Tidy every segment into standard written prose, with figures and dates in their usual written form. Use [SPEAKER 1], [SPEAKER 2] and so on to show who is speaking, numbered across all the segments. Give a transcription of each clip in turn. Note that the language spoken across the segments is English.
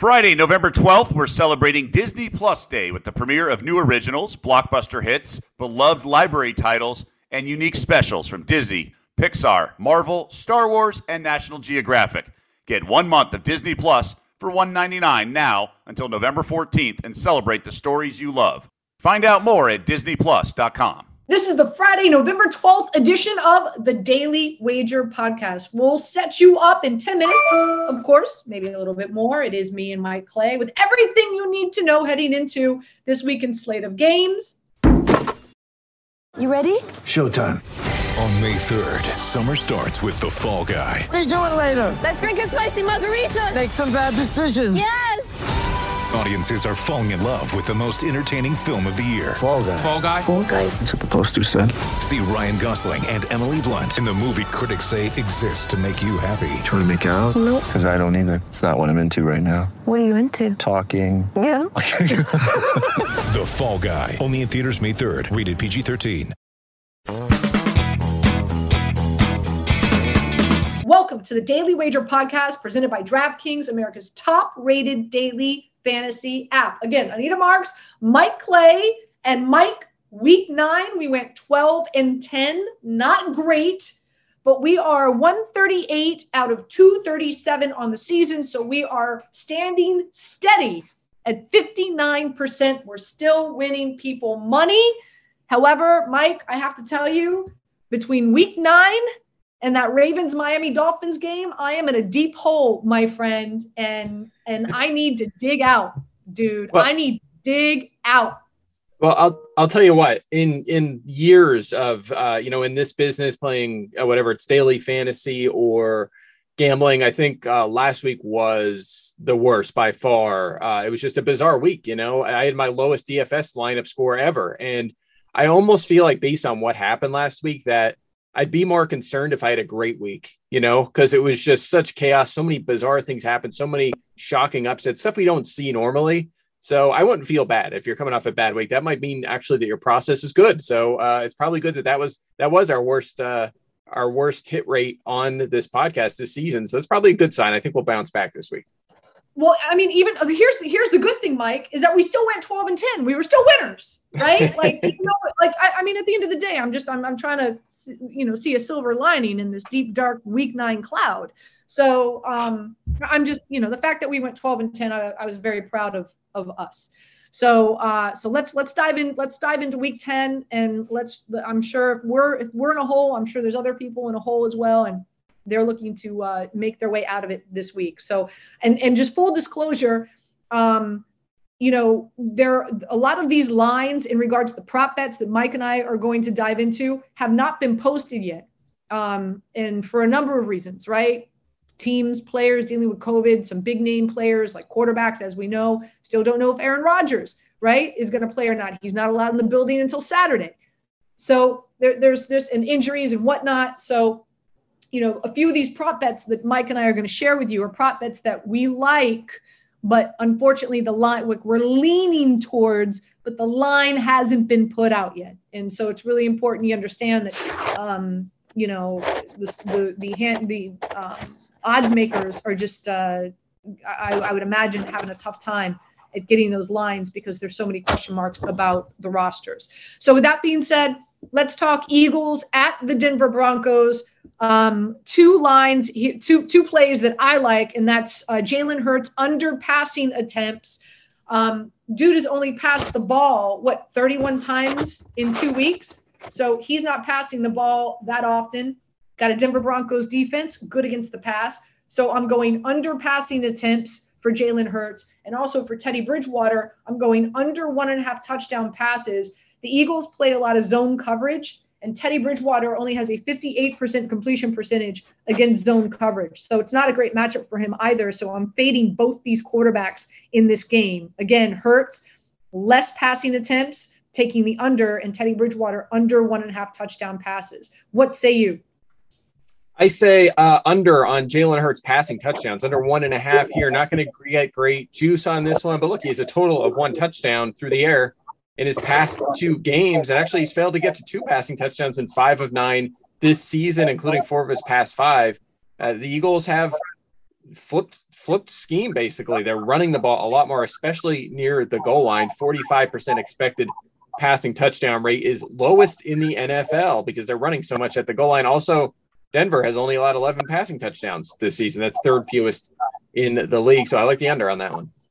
[SPEAKER 1] Friday, November 12th, we're celebrating Disney Plus Day with the premiere of new originals, blockbuster hits, beloved library titles, and unique specials from Disney, Pixar, Marvel, Star Wars, and National Geographic. Get 1 month of Disney Plus for $1.99 now until November 14th and celebrate the stories you love. Find out more at disneyplus.com.
[SPEAKER 2] This is the Friday, November 12th edition of the Daily Wager podcast. We'll set you up in 10 minutes, of course, maybe a little bit more. It is me and Mike Clay with everything you need to know heading into this weekend's slate of games.
[SPEAKER 3] You ready?
[SPEAKER 4] Showtime.
[SPEAKER 5] On May 3rd, summer starts with The Fall Guy.
[SPEAKER 4] Let's do it later.
[SPEAKER 3] Let's drink a spicy margarita.
[SPEAKER 4] Make some bad decisions.
[SPEAKER 3] Yes!
[SPEAKER 5] Audiences are falling in love with the most entertaining film of the year.
[SPEAKER 4] Fall Guy.
[SPEAKER 5] Fall Guy?
[SPEAKER 3] Fall Guy.
[SPEAKER 4] That's what the poster said.
[SPEAKER 5] See Ryan Gosling and Emily Blunt in the movie critics say exists to make you happy.
[SPEAKER 4] Trying to make it out?
[SPEAKER 3] Nope.
[SPEAKER 4] Because I don't either. It's not what I'm into right now.
[SPEAKER 3] What are you into?
[SPEAKER 4] Talking.
[SPEAKER 3] Yeah.
[SPEAKER 5] The Fall Guy. Only in theaters May 3rd. Rated PG-13.
[SPEAKER 2] Welcome to the Daily Wager podcast presented by DraftKings, America's top-rated daily fantasy app. Again, Anita Marks, Mike Clay, and Mike, week 9, we went 12-10. Not great, but we are 138 out of 237 on the season, so we are standing steady at 59%. We're still winning people money. However, Mike, I have to tell you, between week 9 and that Ravens-Miami Dolphins game, I am in a deep hole, my friend, and I need to dig out, dude.
[SPEAKER 6] Well,
[SPEAKER 2] I need to dig out.
[SPEAKER 6] Well, I'll tell you what. In years of in this business, playing whatever it's daily fantasy or gambling, I think last week was the worst by far. It was just a bizarre week. I had my lowest DFS lineup score ever, and I almost feel like based on what happened last week that I'd be more concerned if I had a great week, because it was just such chaos. So many bizarre things happened, so many shocking upsets, stuff we don't see normally. So I wouldn't feel bad if you're coming off a bad week. That might mean actually that your process is good. So it's probably good that was our worst hit rate on this podcast this season. So it's probably a good sign. I think we'll bounce back this week.
[SPEAKER 2] Well, I mean, even here's the good thing, Mike, is that we still went 12-10. We were still winners, right? Like, I mean, at the end of the day, I'm trying to, see a silver lining in this deep, dark week 9 cloud. So I'm just, the fact that we went 12-10, I was very proud of us. So let's dive in. Let's dive into week 10, and I'm sure if we're in a hole, I'm sure there's other people in a hole as well, and they're looking to make their way out of it this week. So, and just full disclosure, there are a lot of these lines in regards to the prop bets that Mike and I are going to dive into have not been posted yet. And for a number of reasons, right? Teams, players dealing with COVID, some big name players like quarterbacks, as we know, still don't know if Aaron Rodgers, right, is going to play or not. He's not allowed in the building until Saturday. So there's injuries and whatnot. So, a few of these prop bets that Mike and I are going to share with you are prop bets that we like, but unfortunately the line we're leaning towards, but the line hasn't been put out yet. And so it's really important you understand that, the odds makers are just, I would imagine, having a tough time at getting those lines because there's so many question marks about the rosters. So with that being said, let's talk Eagles at the Denver Broncos. Two lines, two plays that I like, and that's Jalen Hurts under passing attempts. Dude has only passed the ball, 31 times in 2 weeks? So he's not passing the ball that often. Got a Denver Broncos defense, good against the pass. So I'm going under passing attempts for Jalen Hurts. And also for Teddy Bridgewater, I'm going under 1.5 touchdown passes. The Eagles play a lot of zone coverage, and Teddy Bridgewater only has a 58% completion percentage against zone coverage. So it's not a great matchup for him either. So I'm fading both these quarterbacks in this game. Again, Hurts, less passing attempts, taking the under, and Teddy Bridgewater under 1.5 touchdown passes. What say you?
[SPEAKER 6] I say under on Jalen Hurts passing touchdowns, under 1.5 here. Not going to get great juice on this one, but look, he has a total of 1 touchdown through the air in his past 2 games. And actually he's failed to get to 2 passing touchdowns in 5 of 9 this season, including 4 of his past 5. The Eagles have flipped scheme. Basically, they're running the ball a lot more, especially near the goal line. 45% expected passing touchdown rate is lowest in the NFL because they're running so much at the goal line. Also, Denver has only allowed 11 passing touchdowns this season. That's third fewest in the league. So I like the under on that one.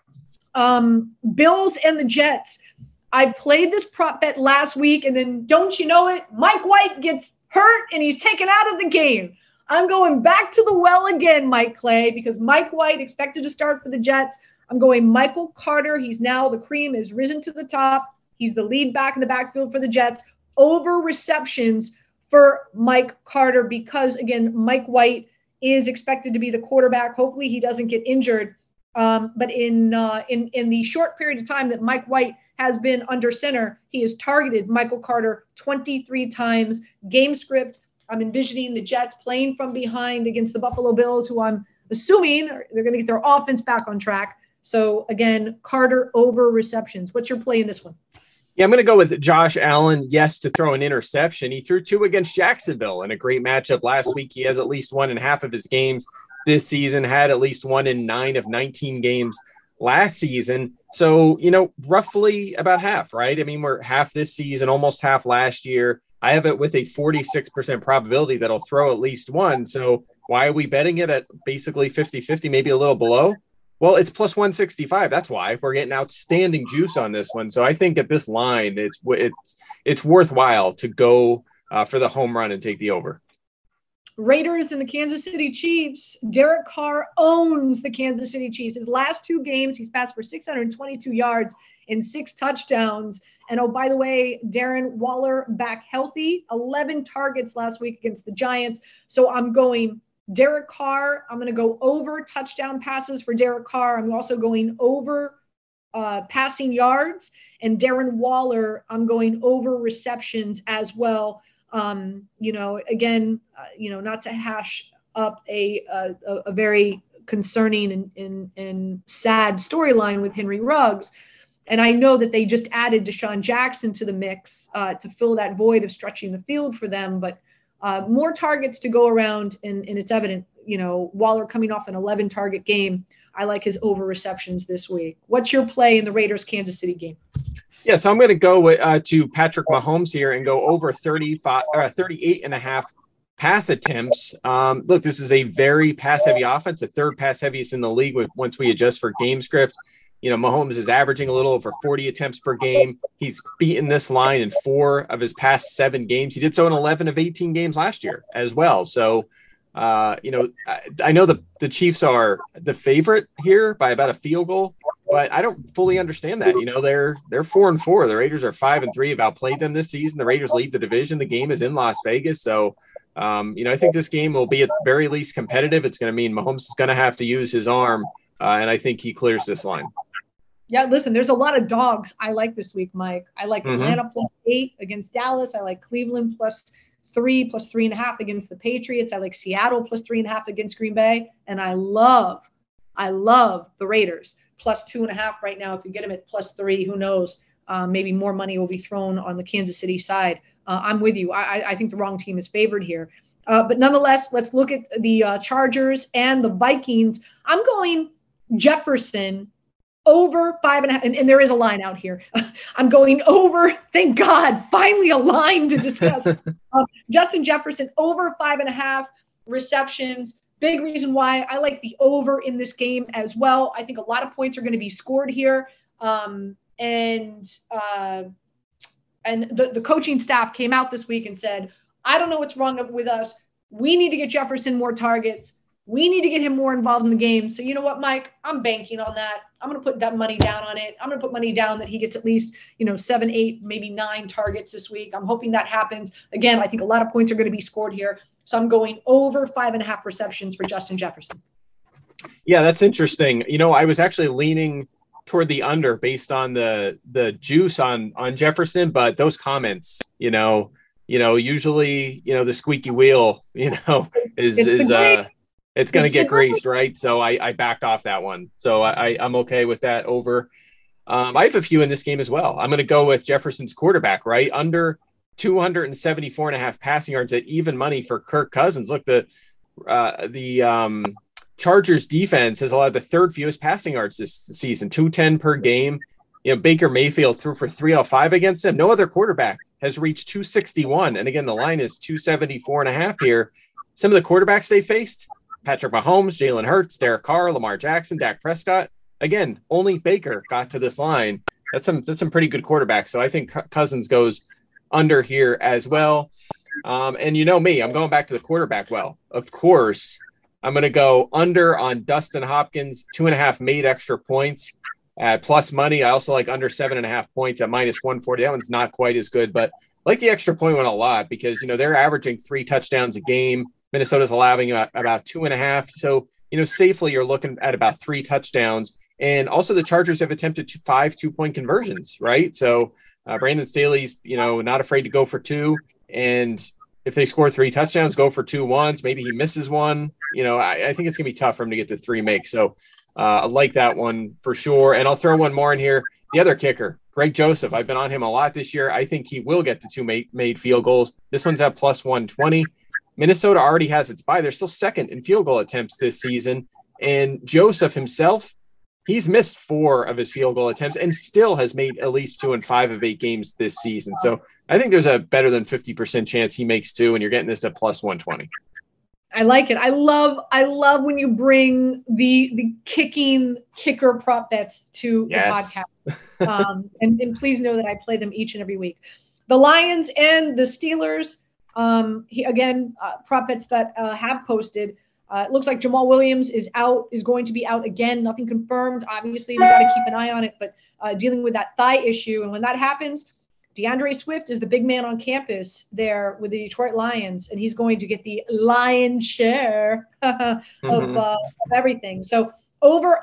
[SPEAKER 2] Bills and the Jets. I played this prop bet last week, and then don't you know it, Mike White gets hurt and he's taken out of the game. I'm going back to the well again, Mike Clay, because Mike White expected to start for the Jets. I'm going Michael Carter. He's now, the cream has risen to the top. He's the lead back in the backfield for the Jets. Over receptions for Mike Carter because, again, Mike White is expected to be the quarterback. Hopefully he doesn't get injured. But in the short period of time that Mike White has been under center, he has targeted Michael Carter 23 times. Game script, I'm envisioning the Jets playing from behind against the Buffalo Bills, who I'm assuming they're going to get their offense back on track. So, again, Carter over receptions. What's your play in this one?
[SPEAKER 6] Yeah, I'm going to go with Josh Allen, yes, to throw an interception. He threw 2 against Jacksonville in a great matchup last week. He has at least one in half of his games this season, had at least 1 in 9 of 19 games last season. So, roughly about half, right? I mean, we're half this season, almost half last year. I have it with a 46% probability that I'll throw at least one. So why are we betting it at basically 50-50, maybe a little below? Well, it's plus 165. That's why we're getting outstanding juice on this one. So I think at this line, it's worthwhile to go for the home run and take the over.
[SPEAKER 2] Raiders and the Kansas City Chiefs. Derek Carr owns the Kansas City Chiefs. His last 2 games, he's passed for 622 yards and 6 touchdowns. And oh, by the way, Darren Waller back healthy, 11 targets last week against the Giants. So I'm going Derek Carr. I'm going to go over touchdown passes for Derek Carr. I'm also going over passing yards. And Darren Waller, I'm going over receptions as well. Again, not to hash up a very concerning and sad storyline with Henry Ruggs. And I know that they just added Deshaun Jackson to the mix to fill that void of stretching the field for them. But more targets to go around, and it's evident, Waller coming off an 11-target game. I like his over receptions this week. What's your play in the Raiders-Kansas City game?
[SPEAKER 6] Yeah, so I'm going to go to Patrick Mahomes here and go over 38 and a half pass attempts. Look, this is a very pass-heavy offense, the third pass-heaviest in the league once we adjust for game script. Mahomes is averaging a little over 40 attempts per game. He's beaten this line in 4 of his past 7 games. He did so in 11 of 18 games last year as well. So, I know the Chiefs are the favorite here by about a field goal, but I don't fully understand that. They're 4-4. The Raiders are 5-3. Have outplayed them this season. The Raiders lead the division. The game is in Las Vegas. So, I think this game will be at very least competitive. It's going to mean Mahomes is going to have to use his arm, and I think he clears this line.
[SPEAKER 2] Yeah, listen, there's a lot of dogs I like this week, Mike. I like Atlanta plus 8 against Dallas. I like Cleveland plus 3.5 against the Patriots. I like Seattle plus 3.5 against Green Bay. And I love the Raiders plus 2.5 right now. If you get them at plus 3, who knows? Maybe more money will be thrown on the Kansas City side. I'm with you. I think the wrong team is favored here. But nonetheless, let's look at the Chargers and the Vikings. I'm going Jefferson over 5.5, and there is a line out here. I'm going over. Thank God, finally a line to discuss. Justin Jefferson over 5.5 receptions. Big reason why I like the over in this game as well. I think a lot of points are going to be scored here. And the coaching staff came out this week and said, I don't know what's wrong with us. We need to get Jefferson more targets. We need to get him more involved in the game. So you know what, Mike? I'm banking on that. I'm going to put that money down on it. I'm going to put money down that he gets at least, 7, 8, maybe 9 targets this week. I'm hoping that happens. Again, I think a lot of points are going to be scored here. So I'm going over 5.5 receptions for Justin Jefferson.
[SPEAKER 6] Yeah, that's interesting. I was actually leaning toward the under based on the juice on Jefferson, but those comments, usually, the squeaky wheel, it's going to get greased, right? So I backed off that one. So I'm okay with that over. I have a few in this game as well. I'm going to go with Jefferson's quarterback, right? Under 274.5 passing yards at even money for Kirk Cousins. Look, the Chargers defense has allowed the third fewest passing yards this season, 210 per game. Baker Mayfield threw for 305 against them. No other quarterback has reached 261. And again, the line is 274.5 here. Some of the quarterbacks they faced, Patrick Mahomes, Jalen Hurts, Derek Carr, Lamar Jackson, Dak Prescott. Again, only Baker got to this line. That's some pretty good quarterbacks. So I think Cousins goes under here as well. And you know me, I'm going back to the quarterback. Well, of course, I'm going to go under on Dustin Hopkins, 2.5 made extra points at plus money. I also like under 7.5 points at minus 140. That one's not quite as good, but I like the extra point one a lot because, they're averaging 3 touchdowns a game. Minnesota's allowing about 2.5. So, safely you're looking at about 3 touchdowns. And also the Chargers have attempted 5 2-point conversions, right? So Brandon Staley's, not afraid to go for 2. And if they score 3 touchdowns, go for 2 once. Maybe he misses one. I think it's going to be tough for him to get the 3 makes. So I like that one for sure. And I'll throw one more in here. The other kicker, Greg Joseph. I've been on him a lot this year. I think he will get the 2 made field goals. This one's at plus 120. Minnesota already has its bye. They're still second in field goal attempts this season. And Joseph himself, he's missed 4 of his field goal attempts and still has made at least 2 in 5 of 8 games this season. So I think there's a better than 50% chance he makes 2, and you're getting this at plus 120.
[SPEAKER 2] I like it. I love when you bring the kicker prop bets to the podcast. And please know that I play them each and every week. The Lions and the Steelers, prop bets that have posted. It looks like Jamal Williams is going to be out again. Nothing confirmed. Obviously, we got to keep an eye on it, but dealing with that thigh issue. And when that happens, DeAndre Swift is the big man on campus there with the Detroit Lions, and he's going to get the lion's share of everything. So over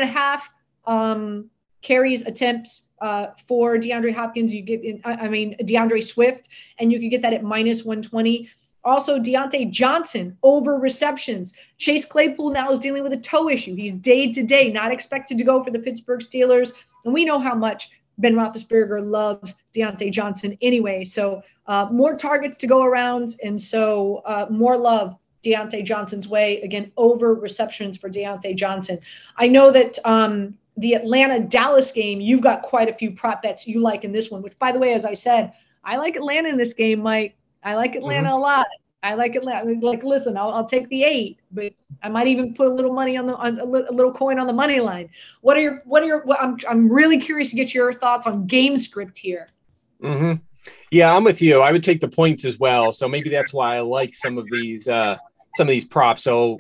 [SPEAKER 2] 11.5 carries, attempts for DeAndre Hopkins. DeAndre Swift, and you can get that at minus 120. Also, Deontay Johnson over receptions. Chase Claypool now is dealing with a toe issue. He's day-to-day, not expected to go for the Pittsburgh Steelers. And we know how much Ben Roethlisberger loves Deontay Johnson anyway. So more targets to go around. And so more love Deontay Johnson's way. Again, over receptions for Deontay Johnson. I know that the Atlanta-Dallas game, you've got quite a few prop bets you like in this one, which, by the way, as I said, I like Atlanta in this game, Mike. I like Atlanta a lot. I like Atlanta. Like, listen, I'll take the 8, but I might even put a little money on a little coin on the money line. I'm really curious to get your thoughts on game script here.
[SPEAKER 6] Mm-hmm. Yeah, I'm with you. I would take the points as well. So maybe that's why I like some of these props. So,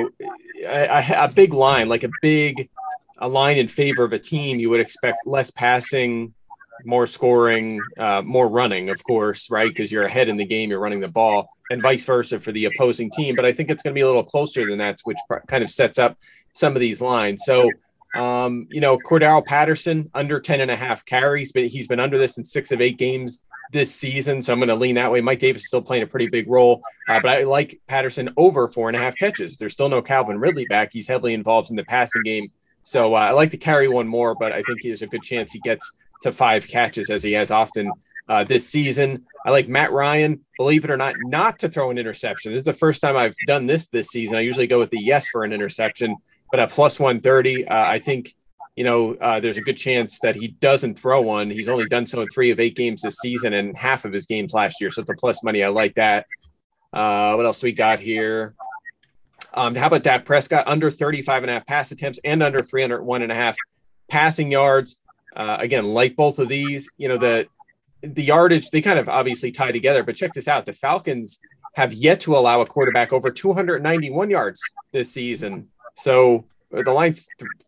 [SPEAKER 6] a big line, like a line in favor of a team, you would expect less passing, more scoring, more running, of course, right? Because you're ahead in the game, you're running the ball, and vice versa for the opposing team. But I think it's going to be a little closer than that, which kind of sets up some of these lines. So, Cordero Patterson under 10.5 carries, but he's been under this in 6 of 8 games this season. So I'm going to lean that way. Mike Davis is still playing a pretty big role, but I like Patterson over 4.5 catches. There's still no Calvin Ridley back. He's heavily involved in the passing game. So I like to carry one more, but I think there's a good chance he gets to 5 catches as he has often this season. I like Matt Ryan, believe it or not to throw an interception. This is the first time I've done this season. I usually go with the yes for an interception, but at plus 130, I think, there's a good chance that he doesn't throw one. He's only done so in 3 of 8 games this season and half of his games last year. So at the plus money, I like that. What else we got here? How about Dak Prescott under 35.5 pass attempts and under 301.5 passing yards? Again, like both of these, the yardage, they kind of obviously tie together, but check this out. The Falcons have yet to allow a quarterback over 291 yards this season. So the line's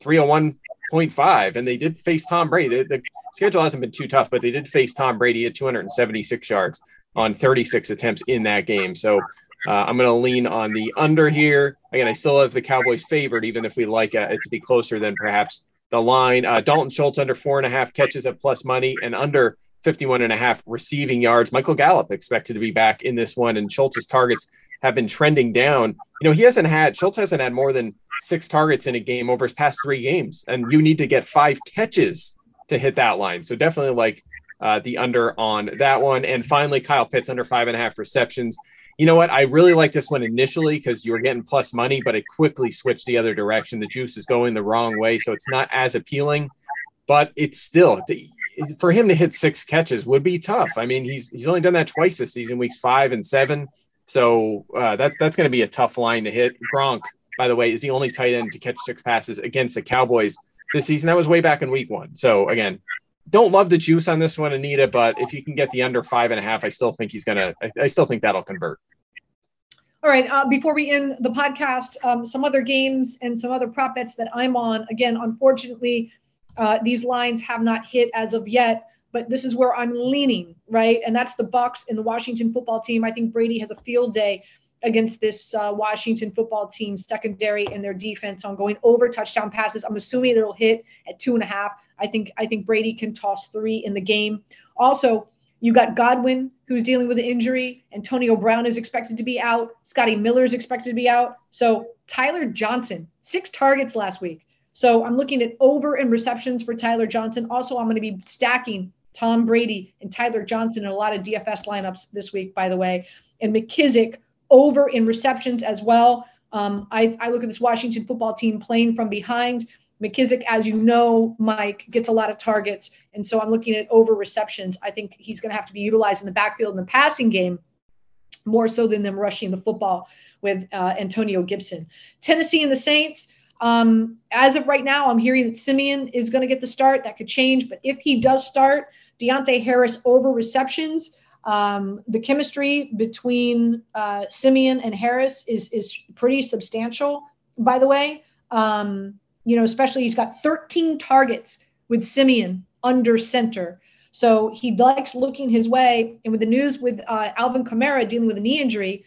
[SPEAKER 6] 301.5, and they did face Tom Brady. The schedule hasn't been too tough, but they did face Tom Brady at 276 yards on 36 attempts in that game. So I'm going to lean on the under here. Again, I still have the Cowboys favored, even if we like it to be closer than perhaps the line. Dalton Schultz under 4.5 catches at plus money and under 51.5 receiving yards. Michael Gallup expected to be back in this one, and Schultz's targets have been trending down. Schultz hasn't had more than 6 targets in a game over his past 3 games, and you need to get 5 catches to hit that line. So definitely like the under on that one. And finally, Kyle Pitts under 5.5 receptions. you know what? I really like this one initially because you were getting plus money, but it quickly switched the other direction. The juice is going the wrong way, so it's not as appealing. But it's still, for him to hit 6 catches would be tough. I mean, he's only done that twice this season, weeks 5 and 7. So that's going to be a tough line to hit. Gronk, by the way, is the only tight end to catch 6 passes against the Cowboys this season. That was way back in week 1. So again, don't love the juice on this one, Anita, but if you can get the under 5.5, I still think I still think that'll convert.
[SPEAKER 2] All right. Before we end the podcast, some other games and some other prop bets that I'm on. Again, unfortunately, these lines have not hit as of yet, but this is where I'm leaning, right? And that's the Bucs and the Washington football team. I think Brady has a field day against this Washington football team secondary and their defense. So I'm going over touchdown passes. I'm assuming it'll hit at 2.5. I think Brady can toss 3 in the game. Also, you got Godwin, who's dealing with an injury. Antonio Brown is expected to be out. Scotty Miller is expected to be out. So Tyler Johnson, 6 targets last week. So I'm looking at over in receptions for Tyler Johnson. Also, I'm going to be stacking Tom Brady and Tyler Johnson in a lot of DFS lineups this week, by the way. And McKissick over in receptions as well. I look at this Washington football team playing from behind. McKissick, as you know, Mike, gets a lot of targets. And so I'm looking at over receptions. I think he's going to have to be utilized in the backfield in the passing game more so than them rushing the football with Antonio Gibson. Tennessee and the Saints. As of right now, I'm hearing that Simeon is going to get the start. That could change. But if he does start, Deontay Harris over receptions. The chemistry between Simeon and Harris is pretty substantial, by the way. Especially he's got 13 targets with Simeon under center. So he likes looking his way. And with the news with Alvin Kamara dealing with a knee injury,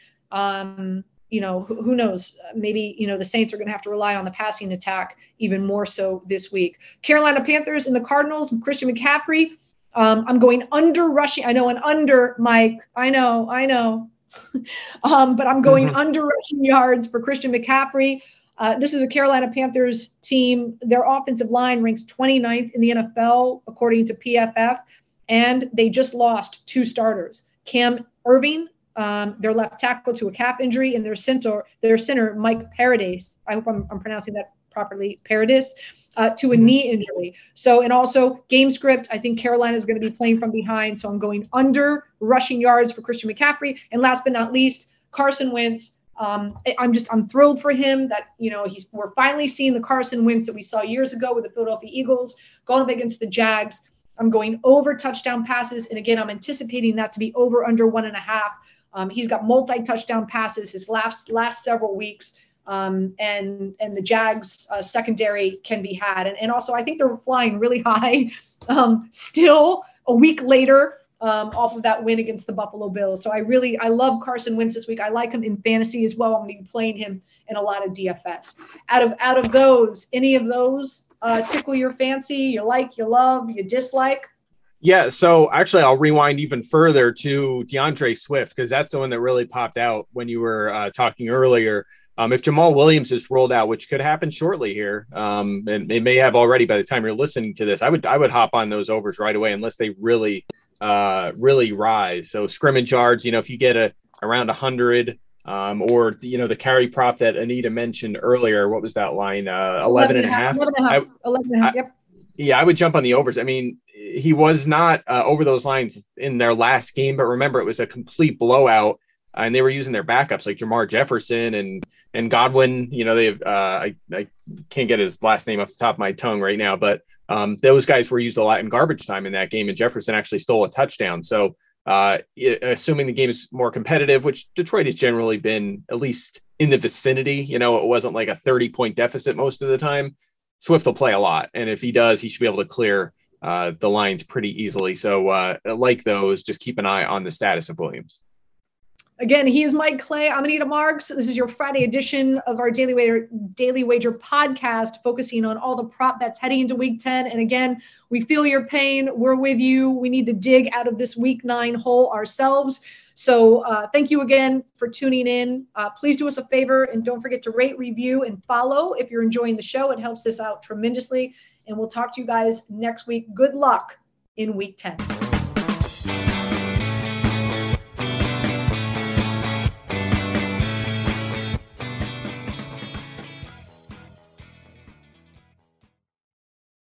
[SPEAKER 2] who knows? Maybe, the Saints are going to have to rely on the passing attack even more so this week. Carolina Panthers and the Cardinals and Christian McCaffrey. I'm going under rushing. I know an under, Mike. I know. But I'm going under rushing yards for Christian McCaffrey. This is a Carolina Panthers team. Their offensive line ranks 29th in the NFL, according to PFF, and they just lost 2 starters. Cam Irving, their left tackle, to a calf injury, and their center Mike Paradis, I hope I'm pronouncing that properly, Paradis, to a knee injury. So, and also game script, I think Carolina is going to be playing from behind, so I'm going under rushing yards for Christian McCaffrey. And last but not least, Carson Wentz. I'm thrilled for him that, we're finally seeing the Carson Wentz that we saw years ago with the Philadelphia Eagles going up against the Jags. I'm going over touchdown passes. And again, I'm anticipating that to be over under 1.5. He's got multi-touchdown passes his last several weeks. And the Jags secondary can be had. And also, I think they're flying really high still a week later off of that win against the Buffalo Bills. So I love Carson Wentz this week. I like him in fantasy as well. I'm going to be playing him in a lot of DFS. Out of those, any of those tickle your fancy? You like, you love, you dislike?
[SPEAKER 6] Yeah, so actually I'll rewind even further to DeAndre Swift, because that's the one that really popped out when you were talking earlier. If Jamal Williams is rolled out, which could happen shortly here, and it may have already by the time you're listening to this, I would hop on those overs right away unless they really rise. So scrimmage yards, if you get around 100, or the carry prop that Anita mentioned earlier, what was that line? 11.5.
[SPEAKER 2] 11.5. Yep.
[SPEAKER 6] Yeah, I would jump on the overs. I mean, he was not over those lines in their last game, but remember, it was a complete blowout, and they were using their backups like Jamar Jefferson and Godwin. They have I can't get his last name off the top of my tongue right now, but those guys were used a lot in garbage time in that game, and Jefferson actually stole a touchdown. So assuming the game is more competitive, which Detroit has generally been at least in the vicinity, it wasn't like a 30-point deficit most of the time. Swift will play a lot, and if he does, he should be able to clear the lines pretty easily. So like those, just keep an eye on the status of Williams.
[SPEAKER 2] Again, he is Mike Clay. I'm Anita Marks. This is your Friday edition of our Daily Wager podcast, focusing on all the prop bets heading into Week 10. And again, we feel your pain. We're with you. We need to dig out of this Week 9 hole ourselves. So thank you again for tuning in. Please do us a favor and don't forget to rate, review, and follow if you're enjoying the show. It helps us out tremendously. And we'll talk to you guys next week. Good luck in Week 10.